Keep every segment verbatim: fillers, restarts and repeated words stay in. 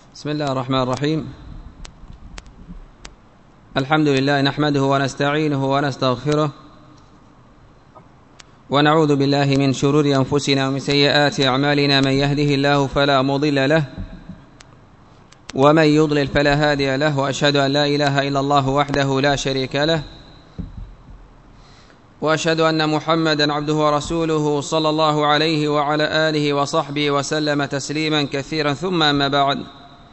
بسم الله الرحمن الرحيم. الحمد لله نحمده ونستعينه ونستغفره ونعوذ بالله من شرور أنفسنا ومن سيئات أعمالنا. من يهده الله فلا مضل له ومن يضلل فلا هادي له، وأشهد أن لا إله إلا الله وحده لا شريك له، وأشهد أن محمدا عبده ورسوله صلى الله عليه وعلى آله وصحبه وسلم تسليما كثيرا. ثم أما بعد،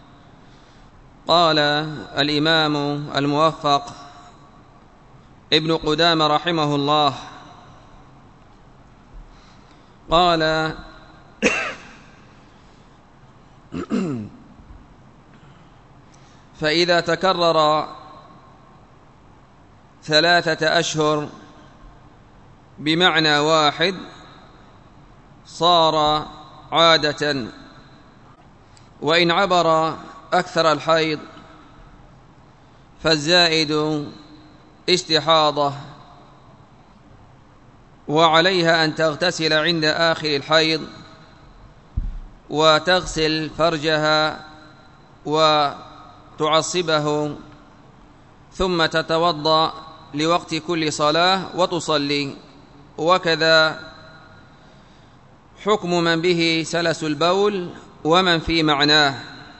قال الإمام الموفق ابن قدامة رحمه الله قال: فإذا تكرر ثلاثة أشهر بمعنى واحد صار عادة، وإن عبر أكثر الحيض فالزائد استحاضة، وعليها أن تغتسل عند آخر الحيض وتغسل فرجها وتعصبه، ثم تتوضأ لوقت كل صلاة وتصلي. وكذا حكم من به سلس البول ومن في معناه.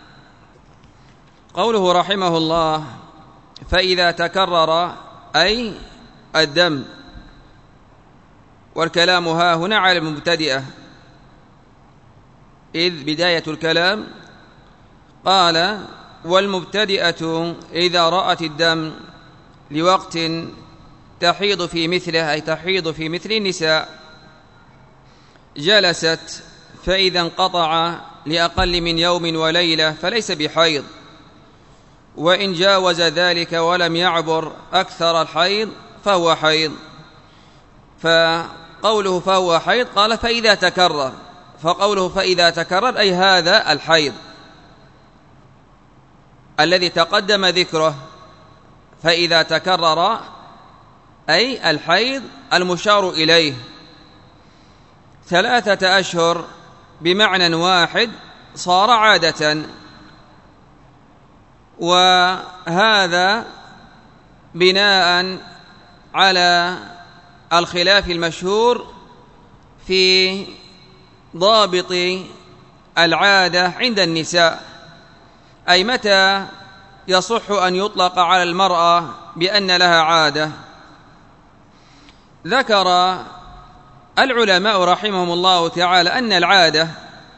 قوله رحمه الله: فإذا تكرر أي الدم، والكلام ها هنا على المبتدئة، إذ بداية الكلام قال: والمبتدئة إذا رأت الدم لوقت تحيض في مثله، أي تحيض في مثل النساء، جلست فإذا انقطع لأقل من يوم وليلة فليس بحيض، وإن جاوز ذلك ولم يعبر أكثر الحيض فهو حيض. فقوله فهو حيض قال فإذا تكرر، فقوله فإذا تكرر أي هذا الحيض الذي تقدم ذكره. فإذا تكرر أي الحيض المشار إليه. ثلاثة أشهر بمعنى واحد صار عادة، وهذا بناء على الخلاف المشهور في ضابط العادة عند النساء، أي متى يصح أن يطلق على المرأة بأن لها عادة. ذكر العلماء رحمهم الله تعالى أن العادة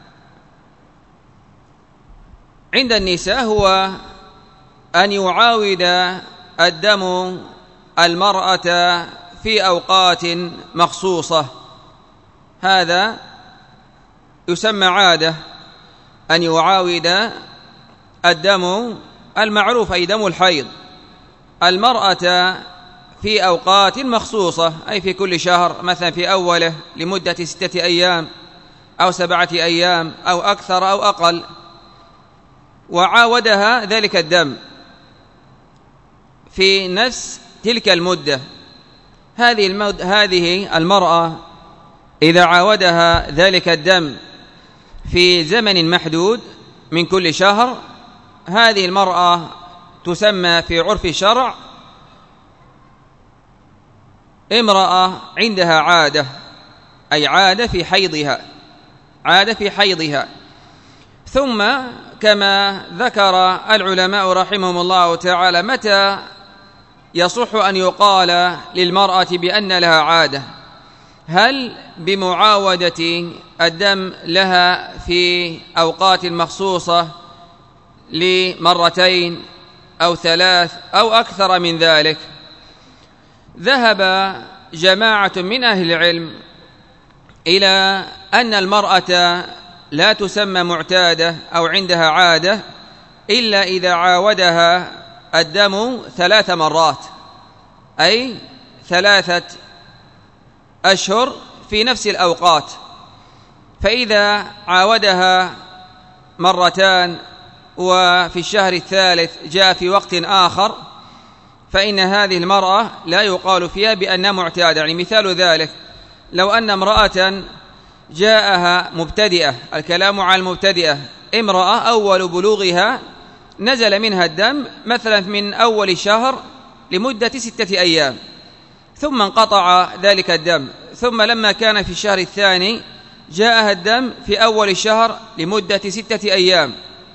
عند النساء هو أن يعاود الدم المرأة في أوقات مخصوصة، هذا يسمى عادة، أن يعاود الدم المعروف أي دم الحيض المرأة في أوقات مخصوصة، أي في كل شهر، مثلا في أوله لمدة ستة أيام أو سبعة أيام أو أكثر أو أقل، وعاودها ذلك الدم في نفس تلك المدة. هذه المد... هذه المرأة إذا عاودها ذلك الدم في زمن محدود من كل شهر، هذه المرأة تسمى في عرف الشرع امرأة عندها عادة، أي عادة في حيضها، عادة في حيضها. ثم كما ذكر العلماء رحمهم الله تعالى متى يصح أن يقال للمرأة بأن لها عادة، هل بمعاودة الدم لها في أوقات مخصوصة لمرتين أو ثلاث أو أكثر من ذلك؟ ذهب جماعة من أهل العلم إلى أن المرأة لا تسمى معتادة أو عندها عادة إلا إذا عاودها الدم ثلاث مرات، أي ثلاثة أشهر في نفس الأوقات. فإذا عاودها مرتان وفي الشهر الثالث جاء في وقت آخر، فإن هذه المرأة لا يقال فيها بأنها معتادة. يعني مثال ذلك لو أن امرأة جاءها مبتدئة، الكلام على المبتدئة، امرأة أول بلوغها نزل منها الدم مثلا من أول الشهر لمدة ستة أيام، ثم انقطع ذلك الدم، ثم لما كان في الشهر الثاني جاءها الدم في أول الشهر لمدة ستة أيام،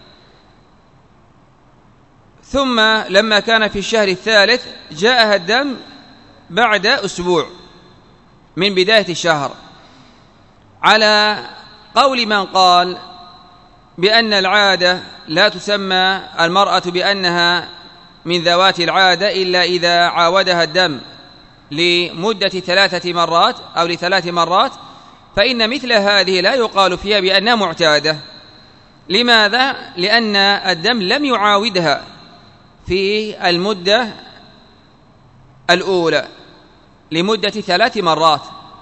ثم لما كان في الشهر الثالث جاءها الدم بعد أسبوع من بداية الشهر، على قول من قال بأن العادة لا تسمى المرأة بأنها من ذوات العادة إلا إذا عاودها الدم لمدة ثلاثة مرات أو لثلاث مرات، فإن مثل هذه لا يقال فيها بأنها معتادة. لماذا؟ لأن الدم لم يعاودها في المدة الأولى لمدة ثلاث مرات.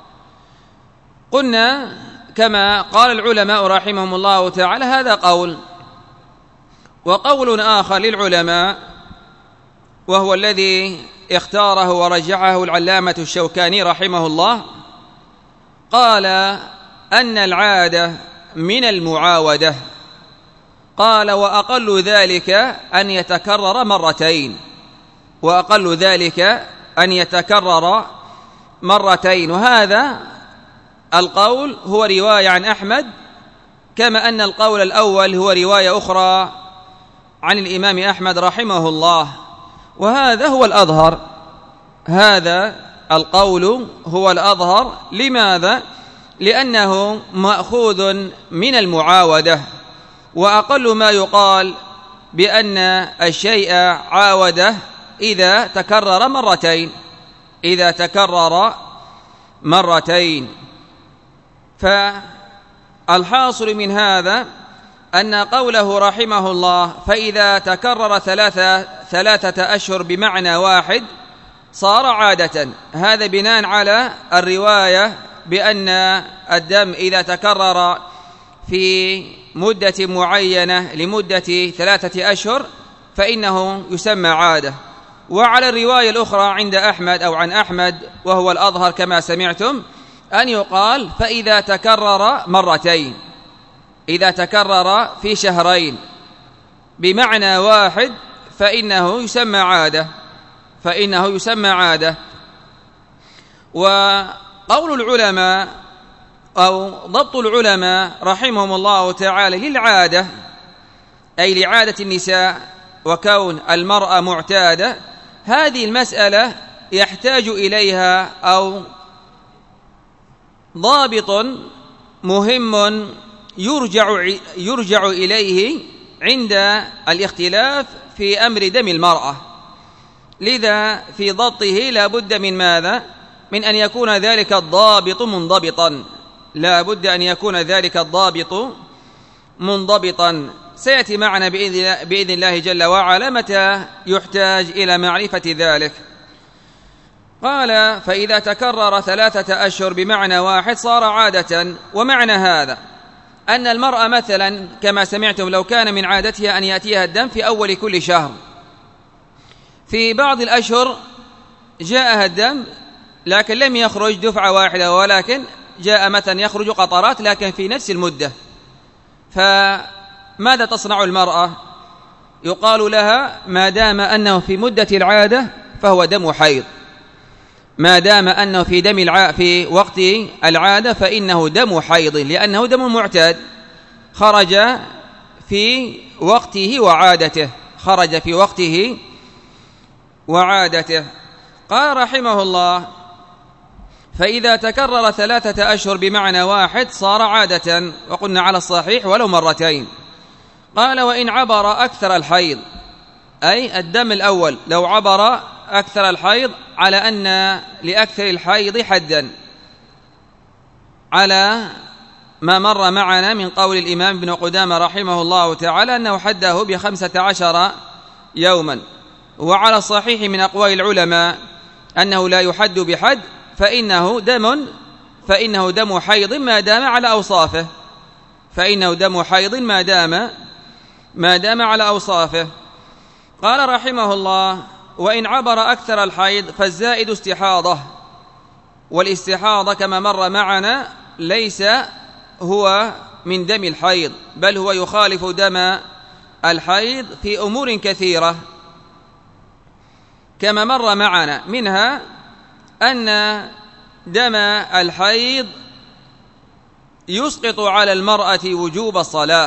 قلنا كما قال العلماء رحمهم الله تعالى هذا قول، وقول آخر للعلماء وهو الذي اختاره ورجعه العلامة الشوكاني رحمه الله، قال أن العادة من المعاودة، قال وأقل ذلك أن يتكرر مرتين، وأقل ذلك أن يتكرر مرتين. وهذا القول هو رواية عن أحمد، كما أن القول الأول هو رواية أخرى عن الإمام أحمد رحمه الله، وهذا هو الأظهر، هذا القول هو الأظهر. لماذا؟ لأنه مأخوذ من المعاودة، وأقل ما يقال بأن الشيء عاوده إذا تكرر مرتين، إذا تكرر مرتين. فالحاصل من هذا أن قوله رحمه الله فإذا تكرر ثلاثة, ثلاثة أشهر بمعنى واحد صار عادة، هذا بناء على الرواية بأن الدم إذا تكرر في مدة معينة لمدة ثلاثة أشهر فإنه يسمى عادة. وعلى الرواية الأخرى عند أحمد أو عن أحمد وهو الأظهر كما سمعتم أن يقال فإذا تكرر مرتين، إذا تكرر في شهرين بمعنى واحد فإنه يسمى عادة، فإنه يسمى عادة. وقول العلماء أو ضبط العلماء رحمهم الله تعالى للعادة أي لعادة النساء وكون المرأة معتادة، هذه المسألة يحتاج إليها أو ضابط مهم يرجع, يرجع إليه عند الاختلاف في أمر دم المرأة. لذا في ضبطه لا بد من ماذا؟ من أن يكون ذلك الضابط منضبطا، لا بد أن يكون ذلك الضابط منضبطا. سيأتي معنا بإذن الله جل وعلا متى يحتاج إلى معرفة ذلك. قال فإذا تكرر ثلاثة أشهر بمعنى واحد صار عادة. ومعنى هذا أن المرأة مثلا كما سمعتم لو كان من عادتها أن يأتيها الدم في أول كل شهر، في بعض الأشهر جاءها الدم لكن لم يخرج دفعة واحدة، ولكن جاء مثلا يخرج قطرات لكن في نفس المدة، فماذا تصنع المرأة؟ يقال لها ما دام أنه في مدة العادة فهو دم حيض، ما دام أنه في دم الع... في وقت العادة فإنه دم حيض، لأنه دم معتاد خرج في وقته وعادته، خرج في وقته وعادته. قال رحمه الله فإذا تكرر ثلاثة أشهر بمعنى واحد صار عادة، وقلنا على الصحيح ولو مرتين. قال وإن عبر أكثر الحيض، أي الدم الأول لو عبر أكثر الحيض، على أن لأكثر الحيض حدا على ما مر معنا من قول الإمام ابن قدامة رحمه الله تعالى أنه حده بخمسة عشر يوما. وعلى الصحيح من أقوال العلماء أنه لا يحد بحد، فإنه دم فإنه دم حيض ما دام على أوصافه، فإنه دم حيض ما دام ما دام على أوصافه. قال رحمه الله وإن عبر أكثر الحيض فالزائد استحاضة، والاستحاضة كما مر معنا ليس هو من دم الحيض، بل هو يخالف دم الحيض في أمور كثيرة كما مر معنا، منها أن دم الحيض يسقط على المرأة وجوب الصلاة،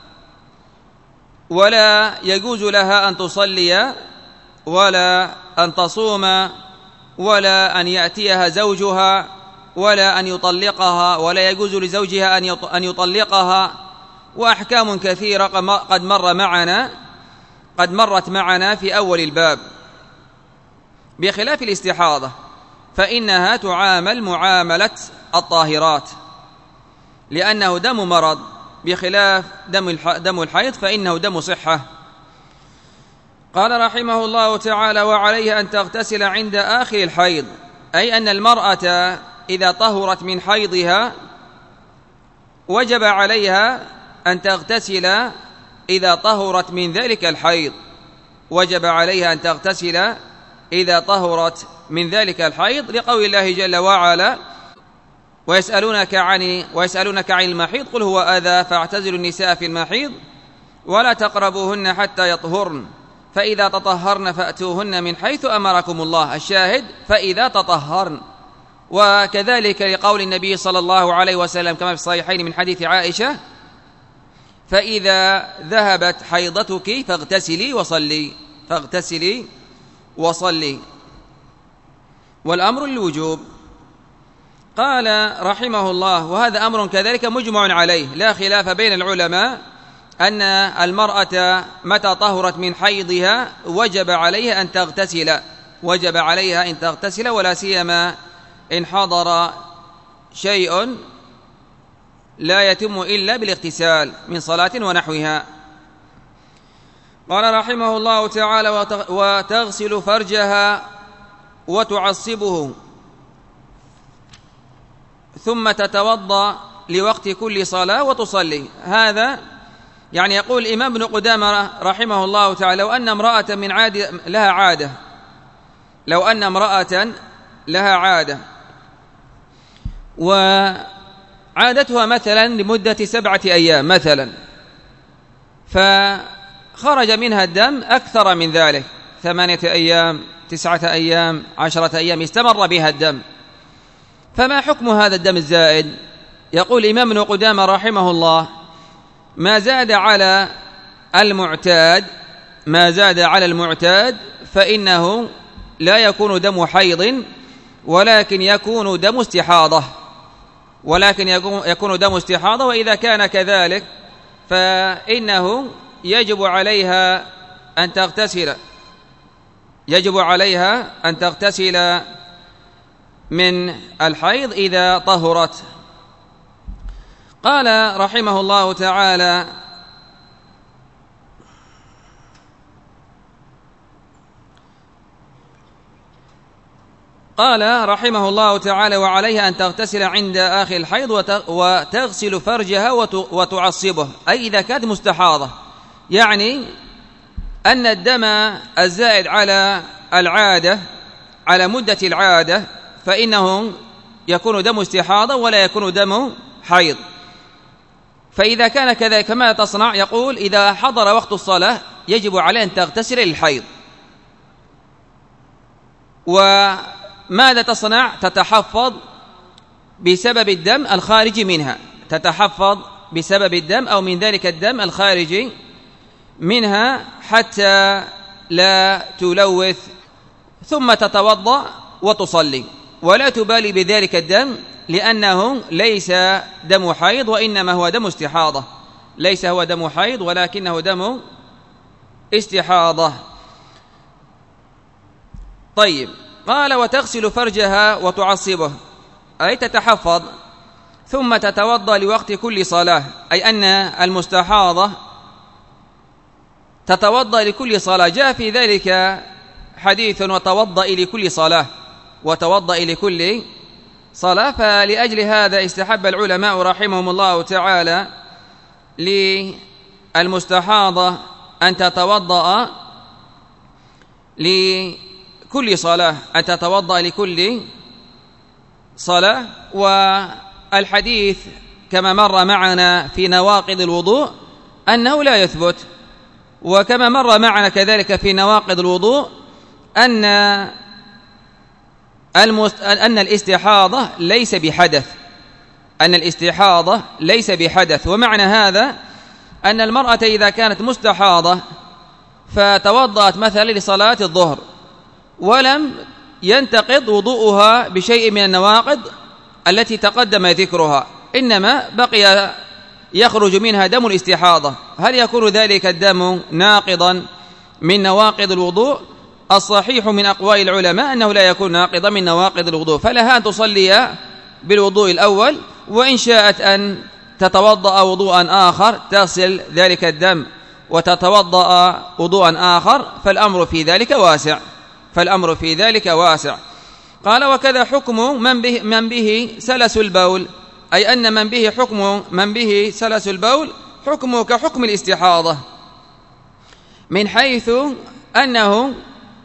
ولا يجوز لها أن تصلي ولا أن تصوم ولا أن يأتيها زوجها ولا أن يطلقها، ولا يجوز لزوجها أن يطلقها، وأحكام كثيرة قد مر معنا قد مرت معنا في أول الباب، بخلاف الاستحاضة فإنها تعامل معاملة الطاهرات لأنه دم مرض، بخلاف دم الحيض فإنه دم صحة. قال رحمه الله تعالى: وعليها أن تغتسل عند آخر الحيض، أي أن المرأة إذا طهرت من حيضها وجب عليها أن تغتسل إذا طهرت من ذلك الحيض، وجب عليها أن تغتسل إذا طهرت من ذلك الحيض، لقول الله جل وعلا: ويسألونك عن ويسألونك عن المحيض قل هو أذى فاعتزلوا النساء في المحيض ولا تقربوهن حتى يطهرن فإذا تطهرن فأتوهن من حيث أمركم الله. الشاهد: فإذا تطهرن. وكذلك لقول النبي صلى الله عليه وسلم كما في الصحيحين من حديث عائشة: فإذا ذهبت حيضتك فاغتسلي وصلي فاغتسلي وصلي والأمر للوجوب. قال رحمه الله: وهذا أمر كذلك مجمع عليه، لا خلاف بين العلماء أن المرأة متى طهرت من حيضها وجب عليها أن تغتسل وجب عليها أن تغتسل ولا سيما إن حضر شيء لا يتم إلا بالاغتسال من صلاة ونحوها. قال رحمه الله تعالى: وتغسل فرجها وتعصبه ثم تتوضأ لوقت كل صلاة وتصلي. هذا يعني يقول الإمام ابن قدامة رحمه الله تعالى: لو أن امرأة من عادة لها عادة لو أن امرأة لها عادة وعادتها مثلا لمدة سبعة أيام مثلا، فخرج منها الدم أكثر من ذلك، ثمانية أيام، تسعة أيام، عشرة أيام، استمر بها الدم، فما حكم هذا الدم الزائد؟ يقول الإمام ابن قدامة رحمه الله: ما زاد على المعتاد ما زاد على المعتاد فإنه لا يكون دم حيض ولكن يكون دم استحاضة ولكن يكون دم استحاضة وإذا كان كذلك فإنه يجب عليها أن تغتسل يجب عليها أن تغتسل من الحيض إذا طهرت. قال رحمه الله تعالى: قال رحمه الله تعالى: وعليها أن تغتسل عند آخر الحيض وتغسل فرجها وتعصبه، أي إذا كانت مستحاضة، يعني أن الدم الزائد على العادة على مدة العادة فإنه يكون دم استحاضة ولا يكون دم حيض. فإذا كان كذلك كما تصنع، يقول: إذا حضر وقت الصلاة يجب عليه أن تغتسل للحيض. وماذا تصنع؟ تتحفظ بسبب الدم الخارج منها تتحفظ بسبب الدم أو من ذلك الدم الخارج منها حتى لا تلوث، ثم تتوضأ وتصلي ولا تبالي بذلك الدم، لأنه ليس دم حيض وإنما هو دم استحاضة ليس هو دم حيض ولكنه دم استحاضة. طيب، قال: وتغسل فرجها وتعصبه، أي تتحفظ ثم تتوضأ لوقت كل صلاة، أي أن المستحاضة تتوضأ لكل صلاة. جاء في ذلك حديث: وتوضأ لكل صلاة وتوضأ لكل صلاة. فلأجل هذا استحب العلماء رحمهم الله تعالى للمستحاضة أن تتوضأ لكل صلاة أن تتوضأ لكل صلاة والحديث كما مر معنا في نواقض الوضوء أنه لا يثبت، وكما مر معنا كذلك في نواقض الوضوء أن المست... أن الاستحاضة ليس بحدث أن الاستحاضة ليس بحدث ومعنى هذا أن المرأة إذا كانت مستحاضة فتوضأت مثلا لصلاة الظهر ولم ينتقض وضوءها بشيء من النواقض التي تقدم ذكرها، إنما بقي يخرج منها دم الاستحاضة، هل يكون ذلك الدم ناقضا من نواقض الوضوء؟ الصحيح من أقوال العلماء أنه لا يكون ناقضا من نواقض الوضوء، فلها أن تصلي بالوضوء الأول، وإن شاءت أن تتوضأ وضوءا آخر تغسل ذلك الدم وتتوضأ وضوءا آخر، فالأمر في ذلك واسع فالأمر في ذلك واسع. قال: وكذا حكم من به, من به سلس البول، أي أن من به حكم من به سلس البول حكمه كحكم الاستحاضة، من حيث أنه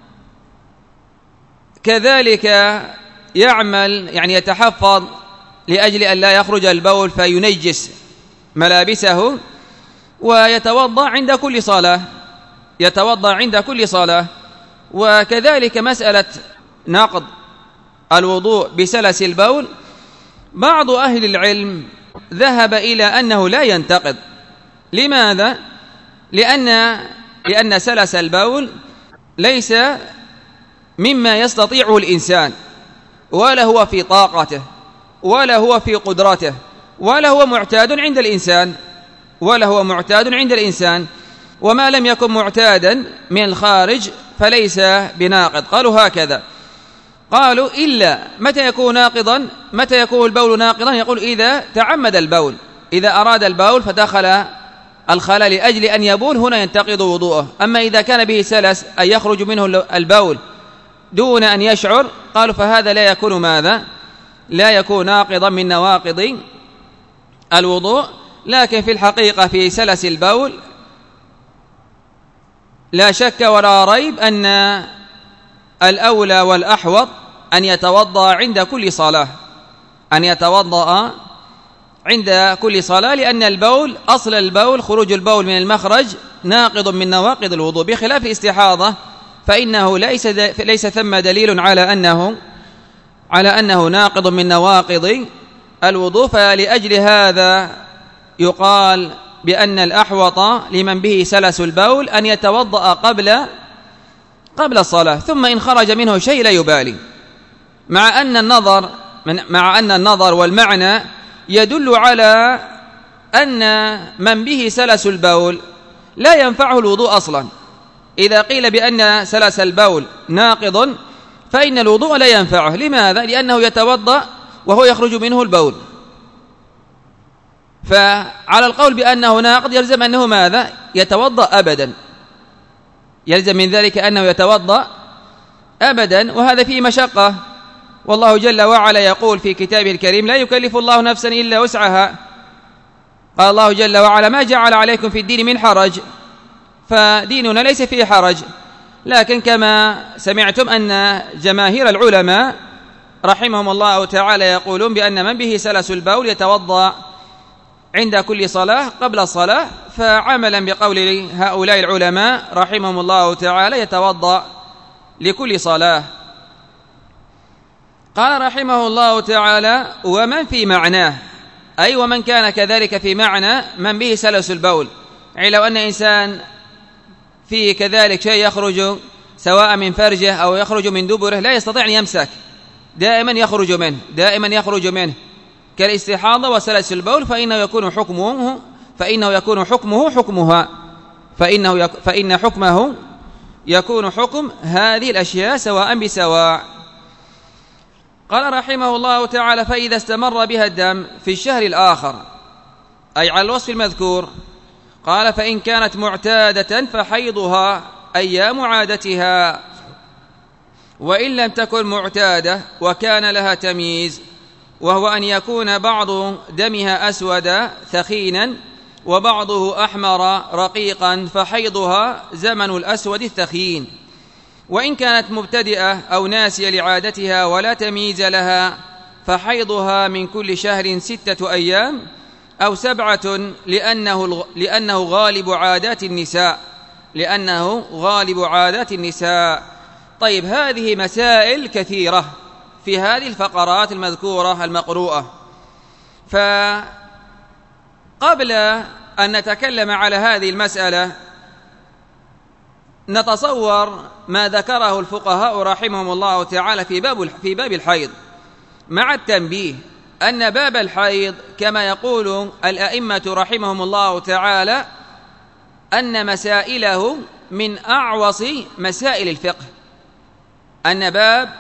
كذلك يعمل يعني يتحفظ لأجل أن لا يخرج البول فينجس ملابسه، ويتوضأ عند كل صلاة يتوضأ عند كل صلاة. وكذلك مسألة نقض الوضوء بسلس البول، بعض أهل العلم ذهب إلى أنه لا ينتقض. لماذا؟ لأن لأن سلس البول ليس مما يستطيعه الإنسان، ولا هو في طاقته، ولا هو في قدرته، ولا هو معتاد عند الإنسان ولا هو معتاد عند الإنسان وما لم يكن معتادا من الخارج فليس بناقض. قالوا هكذا، قالوا إلا متى يكون ناقضا متى يكون البول ناقضا؟ يقول إذا تعمد البول، إذا أراد البول فدخل الخلاء لأجل أن يبول، هنا ينتقض وضوءه. أما إذا كان به سلس أي يخرج منه البول دون أن يشعر، قالوا فهذا لا يكون ماذا؟ لا يكون ناقضا من نواقض الوضوء. لكن في الحقيقة في سلس البول لا شك ولا ريب أن الأولى والأحوط أن يتوضأ عند كل صلاة أن يتوضأ عند كل صلاة لأن البول أصل البول خروج البول من المخرج ناقض من نواقض الوضوء، بخلاف الاستحاضة فإنه ليس ليس ثم دليل على أنه على أنه ناقض من نواقض الوضوء. فلأجل هذا يقال بأن الأحوط لمن به سلس البول أن يتوضأ قبل قبل الصلاة، ثم إن خرج منه شيء لا يبالي، مع أن النظر مع أن النظر والمعنى يدل على أن من به سلس البول لا ينفعه الوضوء أصلا. إذا قيل بأن سلس البول ناقض فإن الوضوء لا ينفعه. لماذا؟ لأنه يتوضأ وهو يخرج منه البول، فعلى القول بأنه ناقض يلزم أنه ماذا؟ يتوضأ أبدا، يلزم من ذلك أنه يتوضأ أبدا، وهذا فيه مشقة. والله جل وعلا يقول في كتابه الكريم: لا يكلف الله نفسا إلا وسعها. قال الله جل وعلا: ما جعل عليكم في الدين من حرج، فديننا ليس فيه حرج. لكن كما سمعتم أن جماهير العلماء رحمهم الله تعالى يقولون بأن من به سلس البول يتوضأ عند كل صلاة قبل الصلاة، فعملا بقول هؤلاء العلماء رحمهم الله تعالى يتوضأ لكل صلاة. قال رحمه الله تعالى: ومن في معناه، أي ومن كان كذلك في معنى من به سلس البول، يعني لو أن إنسان فيه كذلك شيء يخرج سواء من فرجه أو يخرج من دبره لا يستطيع أن يمسك، دائما يخرج منه دائما يخرج منه كالاستحاضة وسلس البول، فإنه يكون حكمه فإنه يكون حكمه حكمها فإنه يك فإن حكمه يكون حكم هذه الأشياء سواء بسواء. قال رحمه الله تعالى: فإذا استمر بها الدم في الشهر الآخر، أي على الوصف المذكور، قال: فإن كانت معتادة فحيضها أيام عادتها، وإن لم تكن معتادة وكان لها تمييز، وهو أن يكون بعض دمها أسود ثخينا وبعضه أحمر رقيقا، فحيضها زمن الأسود الثخين. وإن كانت مبتدئة أو ناسية لعادتها ولا تمييز لها، فحيضها من كل شهر ستة أيام، أو سبعة لأنه, لأنه غالب عادات النساء لأنه غالب عادات النساء. طيب، هذه مسائل كثيرة في هذه الفقرات المذكورة المقروءة. فقبل أن نتكلم على هذه المسألة نتصور ما ذكره الفقهاء رحمهم الله تعالى في باب في باب الحيض، مع التنبيه أن باب الحيض كما يقول الأئمة رحمهم الله تعالى أن مسائله من أعوص مسائل الفقه، أن باب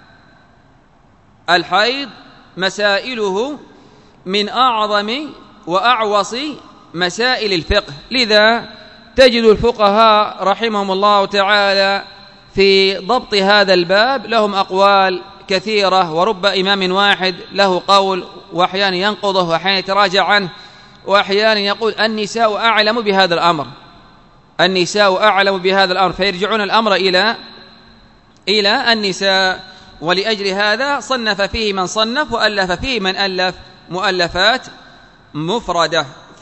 الحيض مسائله من أعظم وأعوص مسائل الفقه. لذا تجد الفقهاء رحمهم الله تعالى في ضبط هذا الباب لهم أقوال كثيرة، ورب إمام واحد له قول، وأحيانا ينقضه وأحيانا يتراجع عنه، وأحيانا يقول النساء أعلم بهذا الأمر النساء أعلم بهذا الأمر فيرجعون الأمر إلى إلى النساء. ولأجل هذا صنف فيه من صنف وألف فيه من ألف مؤلفات مفردة.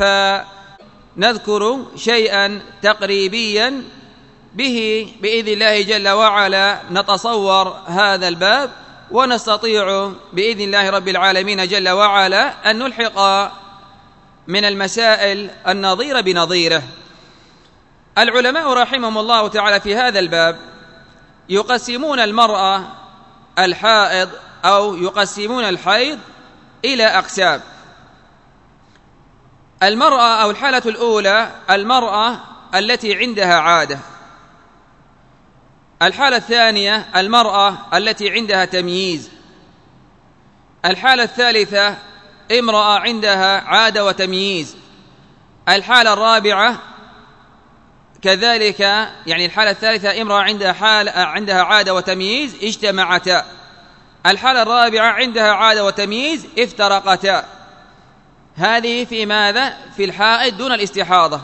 فنذكر شيئا تقريبيا به بإذن الله جل وعلا نتصور هذا الباب، ونستطيع بإذن الله رب العالمين جل وعلا أن نلحق من المسائل النظير بنظيره. العلماء رحمهم الله تعالى في هذا الباب يقسمون المرأة الحائض أو يقسمون الحيض إلى أقسام. المرأة أو الحالة الأولى المرأة التي عندها عادة. الحالة الثانية المرأة التي عندها تمييز. الحالة الثالثة امرأة عندها عادة وتمييز. الحالة الرابعة كذلك، يعني الحالة الثالثة امرأة عندها حال عندها عادة وتمييز اجتمعتا. الحالة الرابعة عندها عادة وتمييز افترقتا. هذه في ماذا؟ في الحائض دون الاستحاضة.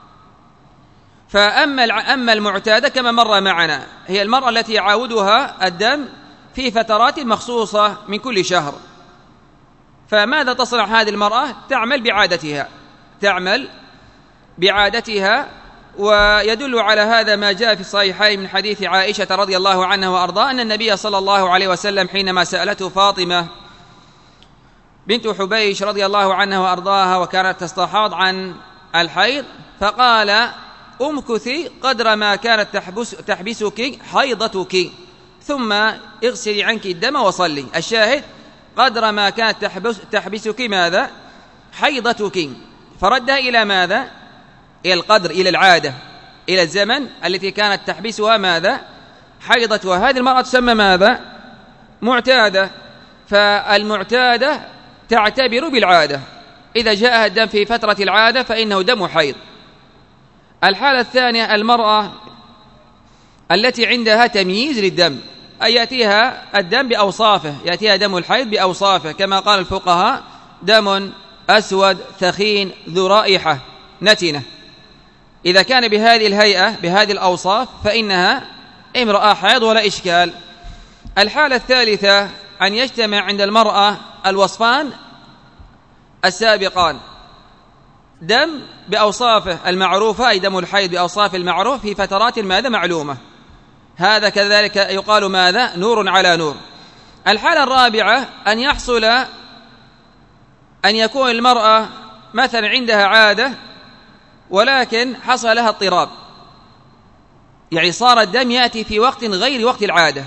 فأما أما المعتادة كما مر معنا هي المرأة التي يعاودها الدم في فترات مخصوصة من كل شهر. فماذا تصنع هذه المرأة؟ تعمل بعادتها تعمل بعادتها ويدل على هذا ما جاء في الصحيحين من حديث عائشة رضي الله عنها وأرضاها أن النبي صلى الله عليه وسلم حينما سألته فاطمة بنت حبيش رضي الله عنها وأرضاها وكانت تستحاض عن الحيض فقال امكثي قدر ما كانت تحبس تحبسك حيضتك ثم اغسلي عنك الدم وصلي. الشاهد قدر ما كانت تحبس تحبسك ماذا؟ حيضتك. فردها إلى ماذا؟ إلى القدر، إلى العادة، إلى الزمن التي كانت تحبسها ماذا؟ حيضتها. هذه المرأة تسمى ماذا؟ معتادة. فالمعتادة تعتبر بالعادة، إذا جاءها الدم في فترة العادة فإنه دم حيض. الحالة الثانية المرأة التي عندها تمييز للدم، أي يأتيها الدم بأوصافه، يأتيها دم الحيض بأوصافه كما قال الفقهاء دم أسود ثخين ذو رائحة نتنة. إذا كان بهذه الهيئة بهذه الأوصاف فإنها امرأة حيض ولا إشكال. الحالة الثالثة أن يجتمع عند المرأة الوصفان السابقان، دم بأوصافه المعروفة أي دم الحيض بأوصاف المعروف في فترات ماذا معلومة، هذا كذلك يقال ماذا؟ نور على نور. الحالة الرابعة أن يحصل أن يكون المرأة مثلا عندها عادة ولكن حصل لها اضطراب، يعني صار الدم يأتي في وقت غير وقت العادة،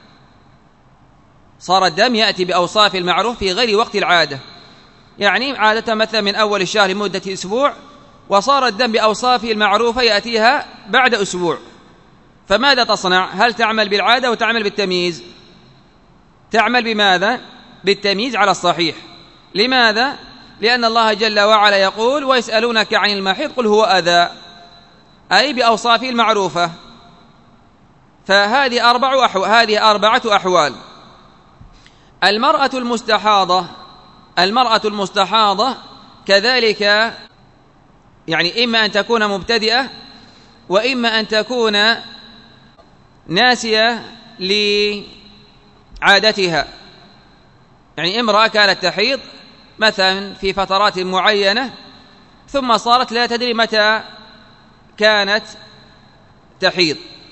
صار الدم يأتي بأوصاف المعروف في غير وقت العادة، يعني عادة مثلا من أول الشهر لمدة أسبوع وصار الدم بأوصافه المعروفة يأتيها بعد أسبوع. فماذا تصنع؟ هل تعمل بالعادة وتعمل بالتمييز؟ تعمل بماذا؟ بالتمييز على الصحيح. لماذا؟ لأن الله جل وعلا يقول ويسألونك عن المحيض قل هو أذى، أي بأوصافه المعروفة. فهذه أربع أحوال هذه أربعة أحوال. المرأة المستحاضة المرأة المستحاضة كذلك، يعني إما أن تكون مبتدئة وإما أن تكون ناسية لعادتها، يعني امرأة كانت تحيض مثلا في فترات معينة، ثم صارت لا تدري متى كانت تحيض،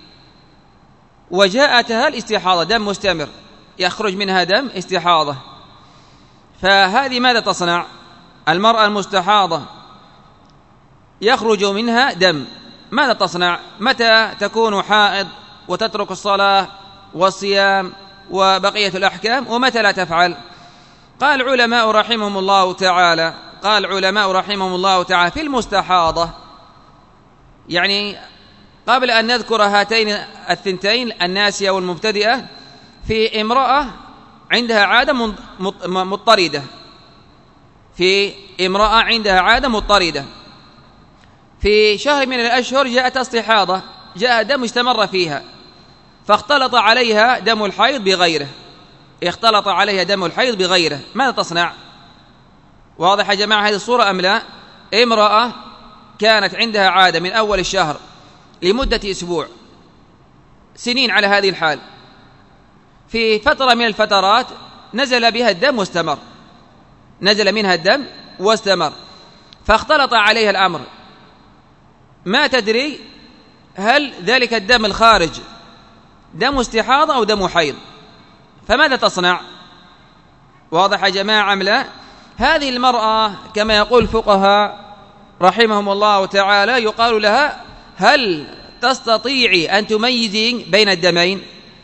وجاءتها الاستحاضة، دم مستمر يخرج منها دم استحاضة، فهذه ماذا تصنع؟ المرأة المستحاضة يخرج منها دم، ماذا تصنع؟ متى تكون حائض وتترك الصلاة والصيام وبقية الأحكام، ومتى لا تفعل؟ قال العلماء رحمهم الله تعالى قال العلماء رحمهم الله تعالى في المستحاضة، يعني قبل أن نذكر هاتين الثنتين الناسية والمبتدئة، في امرأة عندها عادة مضطردة في امرأة عندها عادة مضطردة في شهر من الأشهر جاءت استحاضة، جاء دم استمر فيها، فاختلط عليها دم الحيض بغيره اختلط عليها دم الحيض بغيره ماذا تصنع؟ واضح يا جماعة هذه الصورة أم لا؟ امرأة كانت عندها عادة من أول الشهر لمدة أسبوع، سنين على هذه الحال، في فترة من الفترات نزل بها الدم واستمر نزل منها الدم واستمر فاختلط عليها الأمر، ما تدري هل ذلك الدم الخارج دم استحاضة أو دم حيض، فماذا تصنع؟ واضح يا جماعة أم لا؟ هذه المرأة كما يقول الفقهاء رحمهم الله تعالى يقال لها هل تستطيعي أن تميزي بين الدمين؟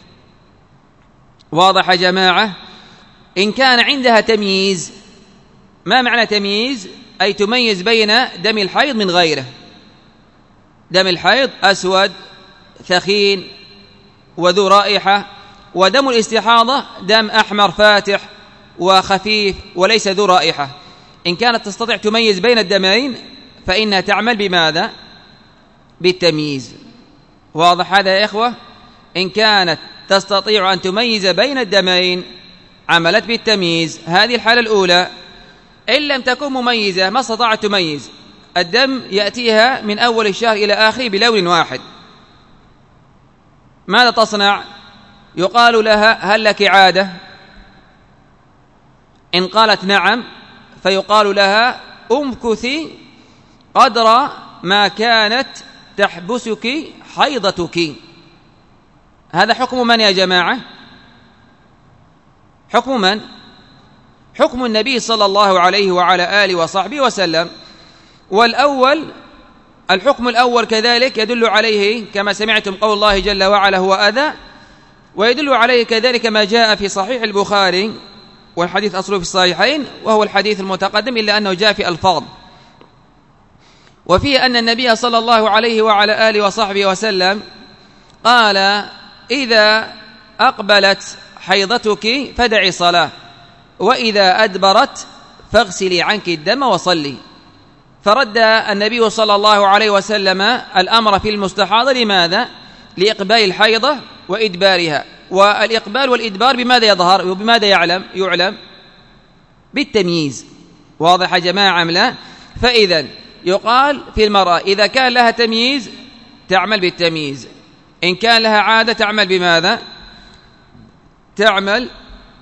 واضح يا جماعة؟ إن كان عندها تمييز، ما معنى تمييز؟ أي تميز بين دم الحيض من غيره، دم الحيض أسود ثخين وذو رائحة، ودم الاستحاضة دم أحمر فاتح وخفيف وليس ذو رائحة. إن كانت تستطيع تميز بين الدمين فإنها تعمل بماذا؟ بالتمييز. واضح هذا يا إخوة؟ إن كانت تستطيع أن تميز بين الدمين عملت بالتمييز، هذه الحالة الأولى. إن لم تكن مميزة ما استطاعت تميز، الدم يأتيها من أول الشهر إلى آخره بلون واحد، ماذا تصنع؟ يقال لها هل لك عادة؟ إن قالت نعم فيقال لها امكثي قدر ما كانت تحبسك حيضتك. هذا حكم من يا جماعة؟ حكم من؟ حكم النبي صلى الله عليه وعلى آله وصحبه وسلم. والأول الحكم الأول كذلك يدل عليه كما سمعتم قول الله جل وعلا هو أذى، ويدل عليه كذلك ما جاء في صحيح البخاري، والحديث أصله في الصحيحين وهو الحديث المتقدم إلا أنه جاء في ألفاظ، وفيه أن النبي صلى الله عليه وعلى آله وصحبه وسلم قال إذا أقبلت حيضتك فدعي صلاة، وإذا أدبرت فاغسلي عنك الدم وصلي. فرد النبي صلى الله عليه وسلم الأمر في المستحاضة لماذا؟ لإقبال الحيضة وإدبارها، والإقبال والإدبار بماذا يظهر وبماذا يعلم؟ يعلم بالتمييز. واضح يا جماعة أم لا؟ فإذا يقال في المرأة إذا كان لها تمييز تعمل بالتمييز، إن كان لها عادة تعمل بماذا؟ تعمل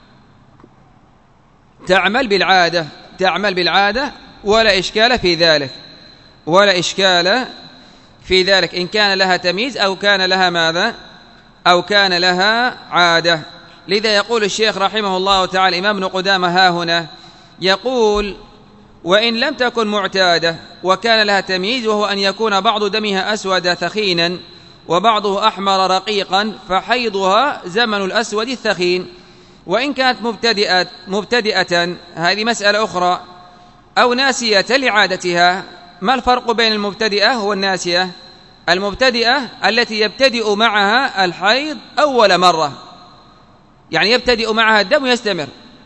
تعمل بالعادة تعمل بالعادة ولا إشكال في ذلك ولا إشكال في ذلك إن كان لها تمييز أو كان لها ماذا؟ أو كان لها عادة. لذا يقول الشيخ رحمه الله تعالى الإمام ابن قدامة ها هنا يقول وإن لم تكن معتادة وكان لها تمييز، وهو أن يكون بعض دمها أسود ثخينا وبعضه أحمر رقيقا، فحيضها زمن الأسود الثخين. وإن كانت مبتدئة, مبتدئة هذه مسألة أخرى، أو ناسية لعادتها. ما الفرق بين المبتدئة والناسية؟ المبتدئة التي يبتدئ معها الحيض أول مرة، يعني يبتدئ معها الدم ويستمر،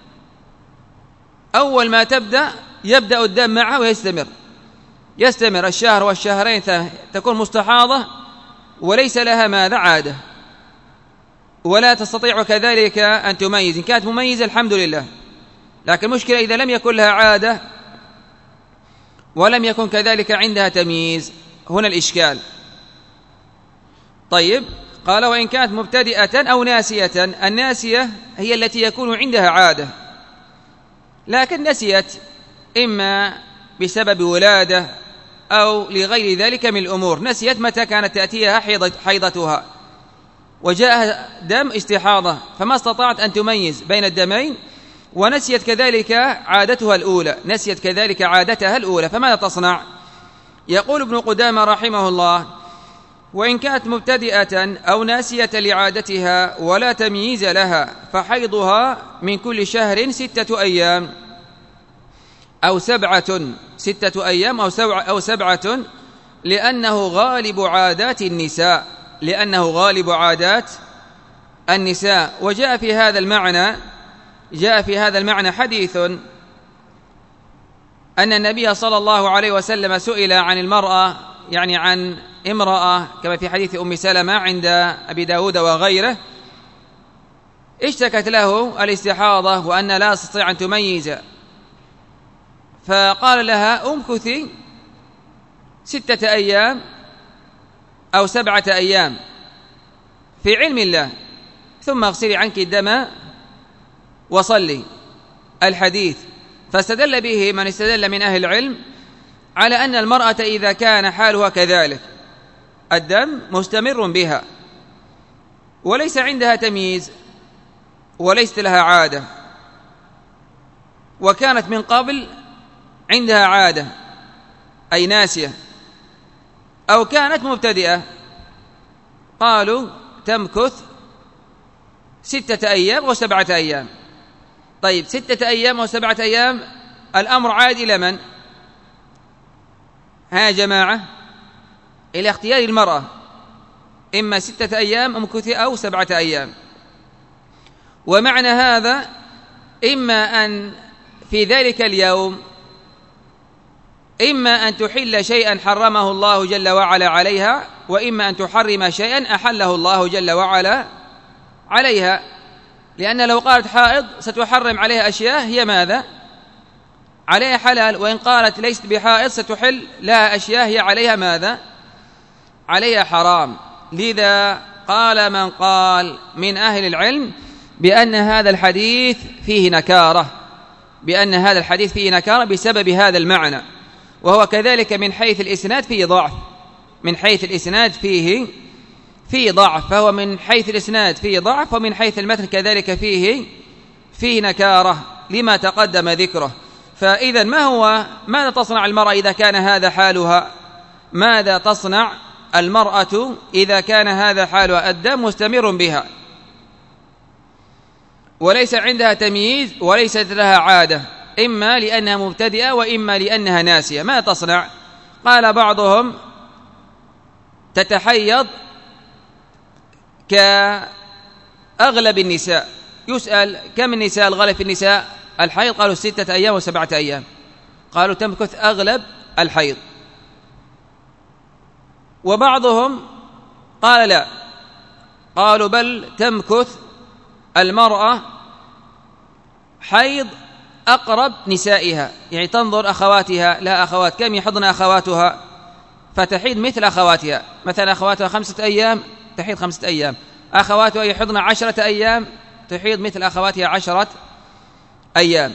أول ما تبدأ يبدأ الدم معها ويستمر يستمر الشهر والشهرين تكون مستحاضة وليس لها ماذا؟ عادة، ولا تستطيع كذلك أن تميز. إن كانت مميزة الحمد لله، لكن المشكلة إذا لم يكن لها عادة ولم يكن كذلك عندها تمييز، هنا الإشكال. طيب قال وإن كانت مبتدئة أو ناسية. الناسية هي التي يكون عندها عادة لكن نسيت إما بسبب ولادة أو لغير ذلك من الأمور، نسيت متى كانت تأتيها حيضتها وجاء دم استحاضة فما استطاعت أن تميز بين الدمين، ونسيت كذلك عادتها الأولى نسيت كذلك عادتها الأولى فماذا تصنع؟ يقول ابن قدامة رحمه الله: وإن كانت مبتدئة أو ناسية لعادتها ولا تمييز لها فحيضها من كل شهر ستة أيام أو سبعة ستة أيام أو, أو سبعة لأنه غالب عادات النساء لأنه غالب عادات النساء. وجاء في هذا المعنى جاء في هذا المعنى حديث أن النبي صلى الله عليه وسلم سئل عن المرأة، يعني عن امرأة كما في حديث أم سلمة عند أبي داود وغيره، اشتكت له الاستحاضة وأن لا تستطيع أن تميز، فقال لها: امكثي ستة أيام أو سبعة أيام في علم الله ثم اغسلي عنك الدم وصلي الحديث. فاستدل به من استدل من أهل العلم على أن المرأة إذا كان حالها كذلك الدم مستمر بها وليس عندها تمييز وليست لها عادة، وكانت من قبل عندها عادة أي ناسية، أو كانت مبتدئة، قالوا تمكث ستة أيام وسبعة أيام. طيب ستة أيام وسبعة أيام الأمر عاد إلى من؟ ها يا جماعة، إلى اختيار المرأة، إما ستة أيام أمكثي أو سبعة أيام. ومعنى هذا إما أن في ذلك اليوم إما أن تحل شيئا حرمه الله جل وعلا عليها، وإما أن تحرم شيئا أحله الله جل وعلا عليها، لأن لو قالت حائض ستحرم عليها أشياء هي ماذا؟ عليها حلال، وإن قالت ليست بحائض ستحل لها أشياء هي عليها ماذا؟ عليها حرام. لذا قال من قال من أهل العلم بأن هذا الحديث فيه نكارة بأن هذا الحديث فيه نكارة بسبب هذا المعنى، وهو كذلك من حيث الإسناد فيه ضعف من حيث الإسناد فيه فيه ضعف فهو من حيث الإسناد فيه ضعف، ومن حيث المتن كذلك فيه فيه نكارة لما تقدم ذكره. فإذا ما هو ماذا تصنع المرأة إذا كان هذا حالها؟ ماذا تصنع المرأة إذا كان هذا حالها؟ الدم مستمر بها وليس عندها تمييز وليست لها عادة، إما لأنها مبتدئة وإما لأنها ناسية. ما تصنع؟ قال بعضهم تتحيض كأغلب النساء. يسأل كم النساء الغالب في النساء الحيض؟ قالوا ستة أيام وسبعة أيام. قالوا تمكث أغلب الحيض. وبعضهم قال لا، قالوا بل تمكث المرأة حيض أقرب نسائها، يعني تنظر أخواتها لا أخوات كم يحضن أخواتها فتحيض مثل أخواتها، مثلا أخواتها خمسة أيام تحيض خمسة أيام، أخواتها يحضن عشرة أيام تحيض مثل أخواتها عشرة أيام.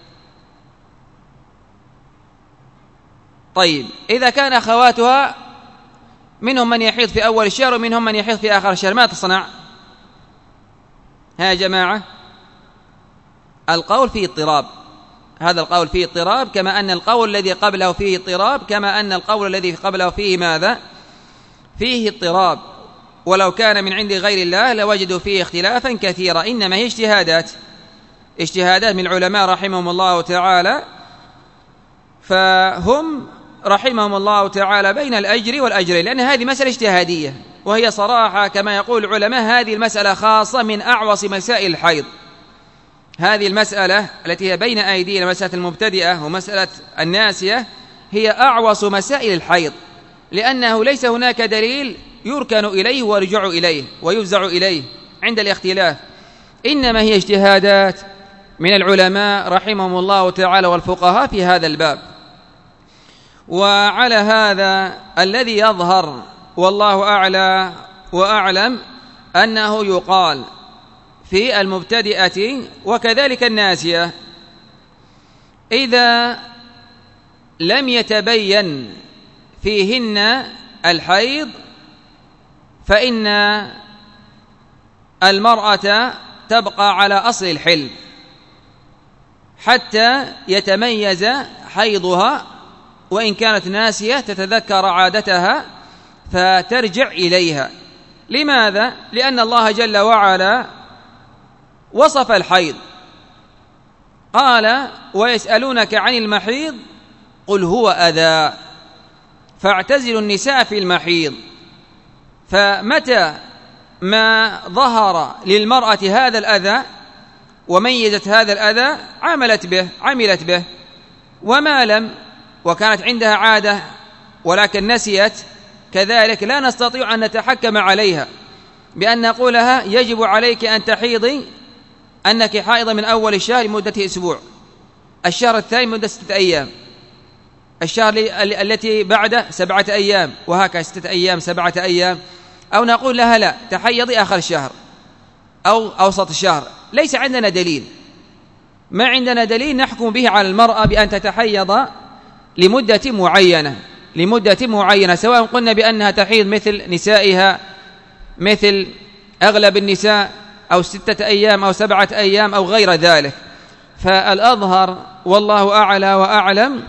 طيب إذا كان أخواتها منهم من يحيض في أول الشهر ومنهم من يحيض في آخر الشهر، ما تصنع؟ ها يا جماعة، القول فيه اضطراب، هذا القول فيه اضطراب، كما أن القول الذي قبله فيه اضطراب، كما أن القول الذي قبله فيه ماذا؟ فيه اضطراب. ولو كان من عند غير الله لوجدوا فيه اختلافا كثيرا، إنما هي اجتهادات اجتهادات من العلماء رحمهم الله تعالى، فهم رحمهم الله تعالى بين الأجر والأجرين، لأن هذه مسألة اجتهادية، وهي صراحة كما يقول العلماء هذه المسألة خاصة من أعوص مسائل الحيض. هذه المسألة التي هي بين أيدينا، مسألة المبتدئة ومسألة الناسية، هي أعوص مسائل الحيض، لأنه ليس هناك دليل يركن إليه ويرجع إليه ويفزع إليه عند الاختلاف، إنما هي اجتهادات من العلماء رحمهم الله تعالى والفقهاء في هذا الباب. وعلى هذا الذي يظهر والله أعلى وأعلم أنه يقال في المبتدئة وكذلك الناسية إذا لم يتبين فيهن الحيض فإن المرأة تبقى على أصل الحلم حتى يتميز حيضها، وإن كانت ناسية تتذكر عادتها فترجع إليها. لماذا؟ لأن الله جل وعلا وصف الحيض، قال: ويسألونك عن المحيض قل هو أذى فاعتزلوا النساء في المحيض. فمتى ما ظهر للمرأة هذا الأذى وميزت هذا الأذى عملت به عملت به وما لم وكانت عندها عادة ولكن نسيت كذلك لا نستطيع أن نتحكم عليها بأن نقول لها يجب عليك أن تحيضي، أنك حائضة من أول الشهر لمدة أسبوع، الشهر الثاني مدة ستة أيام، الشهر التي بعده سبعة أيام، وهكذا ستة أيام سبعة أيام. أو نقول لها لا، تحيضي آخر الشهر أو أوسط الشهر. ليس عندنا دليل، ما عندنا دليل نحكم به على المرأة بأن تتحيض لمدة معينة لمدة معينة سواء قلنا بأنها تحيض مثل نسائها، مثل أغلب النساء، أو ستة أيام أو سبعة أيام أو غير ذلك. فالأظهر والله أعلى وأعلم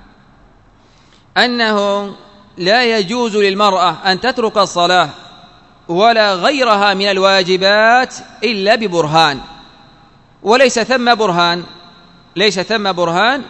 أنه لا يجوز للمرأة أن تترك الصلاة ولا غيرها من الواجبات إلا ببرهان، وليس ثم برهان ليس ثم برهان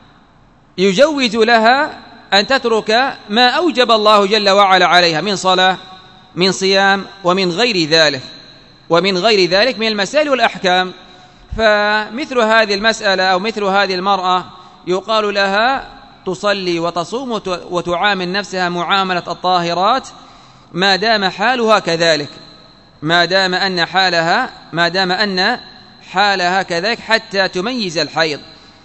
يجوز لها أن تترك ما أوجب الله جل وعلا عليها من صلاة، من صيام، ومن غير ذلك ومن غير ذلك من المسائل والأحكام. فمثل هذه المسألة أو مثل هذه المرأة يقال لها تصلي وتصوم وتعامل نفسها معاملة الطاهرات ما دام حالها كذلك ما دام أن حالها ما دام أن حالها كذلك حتى تميز الحيض.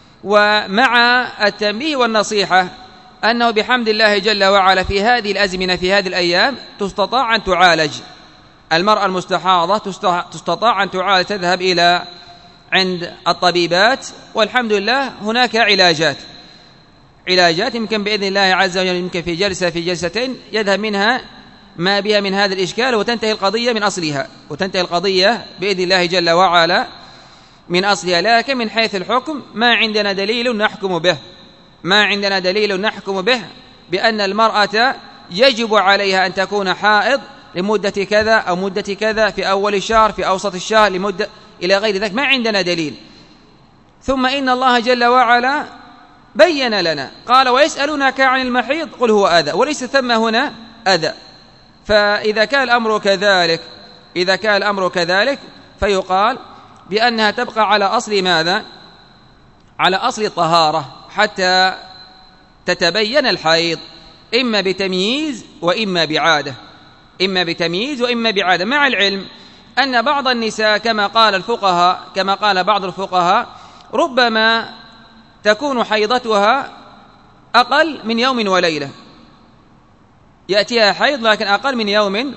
ومع التنبيه والنصيحة أنه بحمد الله جل وعلا في هذه الأزمنة في هذه الأيام تستطاع أن تعالج المرأة المستحاضة، تستطاع أن تعالج، تذهب إلى عند الطبيبات، والحمد لله هناك علاجات علاجات يمكن بإذن الله عز وجل يمكن في جلسة في جلستين يذهب منها ما بها من هذا الإشكال وتنتهي القضية من أصلها وتنتهي القضية بإذن الله جل وعلا من أصلها. لكن من حيث الحكم ما عندنا دليل نحكم به ما عندنا دليل نحكم به بأن المرأة يجب عليها أن تكون حائض لمدة كذا أو مدة كذا في أول الشهر في أوسط الشهر لمدة إلى غير ذلك، ما عندنا دليل. ثم إن الله جل وعلا بين لنا قال: ويسألونك عن المحيض قل هو أذى، وليس ثم هنا أذى. فإذا كان الأمر كذلك إذا كان الأمر كذلك فيقال بأنها تبقى على أصل ماذا؟ على أصل الطهارة حتى تتبين الحيض، إما بتمييز وإما بعادة إما بتمييز وإما بعادة مع العلم أن بعض النساء كما قال الفقهاء كما قال بعض الفقهاء ربما تكون حيضتها أقل من يوم وليلة، يأتيها حيض لكن أقل من يوم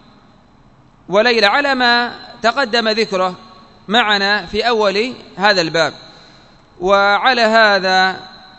وليلة على ما تقدم ذكره معنا في أول هذا الباب. وعلى هذا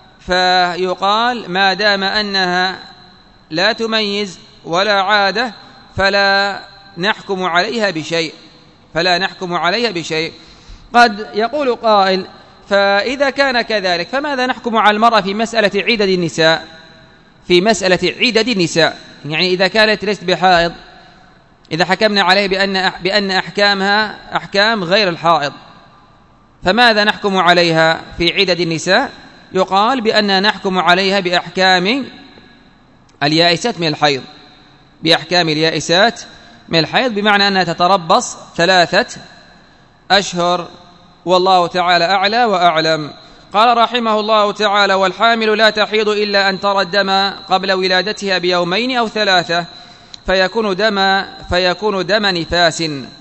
فيقال ما دام أنها لا تميز ولا عادة فلا نحكم عليها بشيء فلا نحكم عليها بشيء. قد يقول قائل: فإذا كان كذلك فماذا نحكم على المرأة في مسألة عدد النساء في مسألة عدد النساء يعني إذا كانت ليست بحائض، إذا حكمنا عليه بأن بأن أحكامها أحكام غير الحائض، فماذا نحكم عليها في عدد النساء؟ يقال بأننا نحكم عليها بأحكام اليائسات من الحيض بأحكام اليائسات من الحيض بمعنى أنها تتربص ثلاثة أشهر، والله تعالى أعلى وأعلم. قال رحمه الله تعالى: والحامل لا تحيض إلا أن ترى الدم قبل ولادتها بيومين أو ثلاثة فيكون دم فيكون دم نفاس.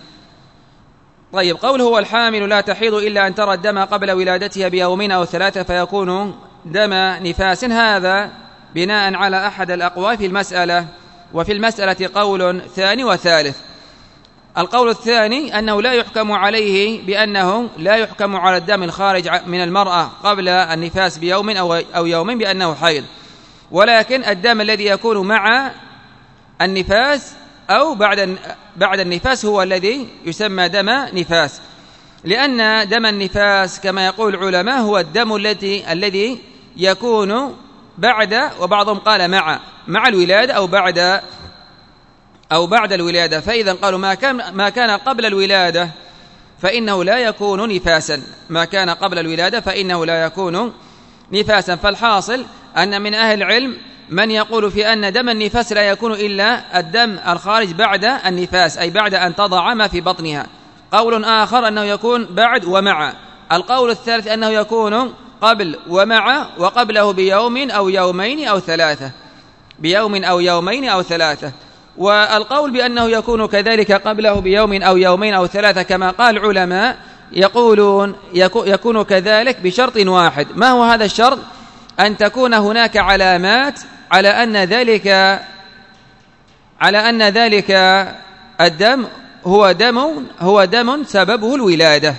طيب، قوله والحامل لا تحيض إلا أن ترى الدم قبل ولادتها بيومين أو ثلاثة فيكون دم نفاس، هذا بناء على أحد الأقوال في المسألة، وفي المسألة قول ثاني وثالث. القول الثاني أنه لا يحكم عليه بأنه لا يحكم على الدم الخارج من المرأة قبل النفاس بيوم أو يومين بأنه حيض، ولكن الدم الذي يكون مع النفاس أو بعد بعد النفاس هو الذي يسمى دم نفاس، لأن دم النفاس كما يقول العلماء هو الدم الذي الذي يكون بعد، وبعضهم قال مع مع الولادة أو بعد أو بعد الولادة. فإذا قالوا ما كان ما كان قبل الولادة فإنه لا يكون نفاسا، ما كان قبل الولادة فإنه لا يكون نفاسا. فالحاصل أن من أهل العلم من يقول في أن دم النفاس لا يكون إلا الدم الخارج بعد النفاس، أي بعد أن تضع ما في بطنها. قول آخر أنه يكون بعد ومع. القول الثالث أنه يكون قبل ومع، وقبله بيوم أو يومين أو ثلاثة، بيوم أو يومين أو ثلاثة. والقول بأنه يكون كذلك قبله بيوم أو يومين أو ثلاثة كما قال العلماء يقولون يكون كذلك بشرط واحد. ما هو هذا الشرط؟ أن تكون هناك علامات على أن ذلك على أن ذلك الدم هو دم هو دم سببه الولادة،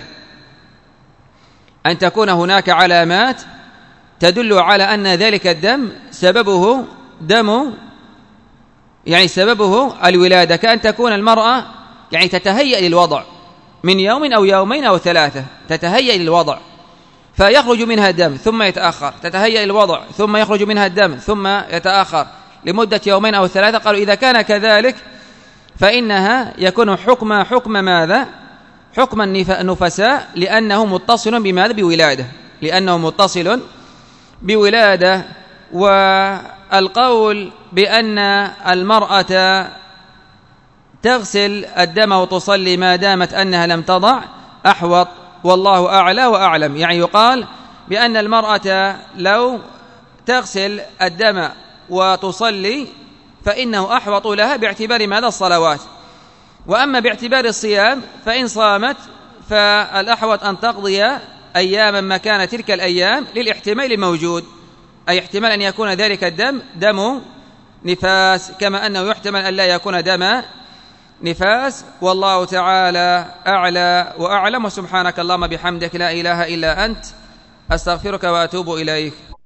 أن تكون هناك علامات تدل على أن ذلك الدم سببه دم يعني سببه الولادة، كأن تكون المرأة يعني تتهيأ للوضع من يوم أو يومين أو ثلاثة، تتهيأ للوضع فيخرج منها الدم ثم يتأخر، تتهيأ للوضع ثم يخرج منها الدم ثم يتأخر لمدة يومين أو ثلاثة. قالوا إذا كان كذلك فإنها يكون حكم حكم ماذا؟ حكم النفساء، لأنه متصل بماذا؟ بولادة، لأنه متصل بولادة. والقول بأن المرأة تغسل الدم وتصلي ما دامت أنها لم تضع أحوط، والله أعلى وأعلم. يعني يقال بأن المرأة لو تغسل الدم وتصلي فإنه أحوط لها باعتبار ماذا؟ الصلوات. وأما باعتبار الصيام فإن صامت فالأحوط أن تقضي أياما مكان تلك الأيام للاحتمال الموجود، أي احتمال أن يكون ذلك الدم دم نفاس كما أنه يحتمل أن لا يكون دم نفاس. والله تعالى أعلى وأعلم. وسبحانك اللهم بحمدك لا إله إلا أنت أستغفرك وأتوب إليك.